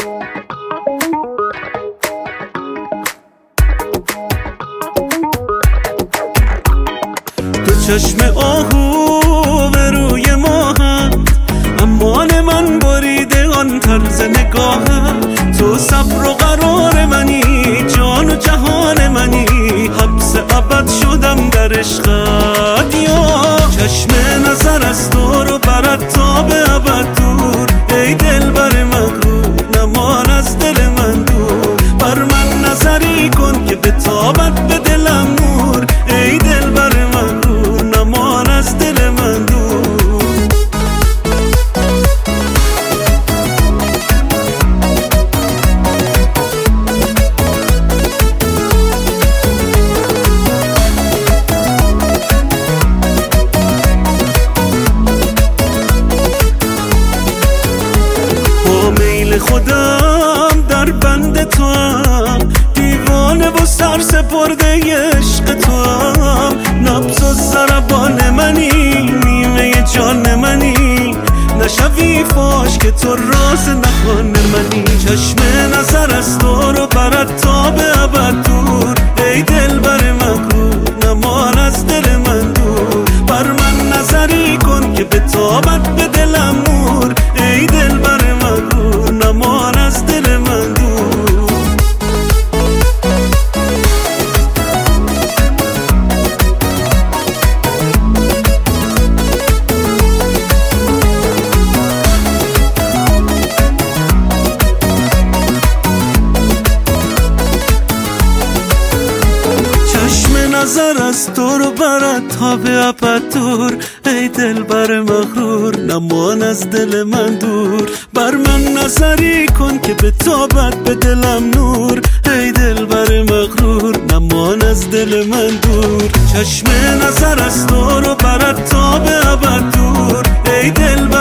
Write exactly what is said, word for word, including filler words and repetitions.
تو چشم آهو به روی ماهم، امان من بریده آن طرز نگاهم. تو صبر و قرار منی، جان و جهان منی، حبس ابد شدم در عشقت. یا چشم نظر از تو رو برد تا به ابد دور، ای دلبر مغرور نمان از دل من دور. بر من نظری کن که به تابت به دلم نور، ای دلبر مغرور نمان از دل من دور. خودم در بند تو هم، دیوانه و سر سپرده عشق تو هم. نبض و ضربان منی، نیمه جان منی، نشوی فاش که تو راز نهان منی. چشم نظر از تو رو برد تا به ابد دور، ای دلبر مغرور نمان از دل من دور. بر من نظری کن که به تابت به دلم نور، ای دلبر مغرور نمان از دل من دور. چشم نظر از تو رو برد تا به ابد دور، ای دلبر مغرور نمان از دل من دور. بر من نظری کن که به تابت به دلم نور، ای دلبر مغرور نمان از دل من دور. چشم نظر از تو رو برد تا به ابد دور، ای دلبر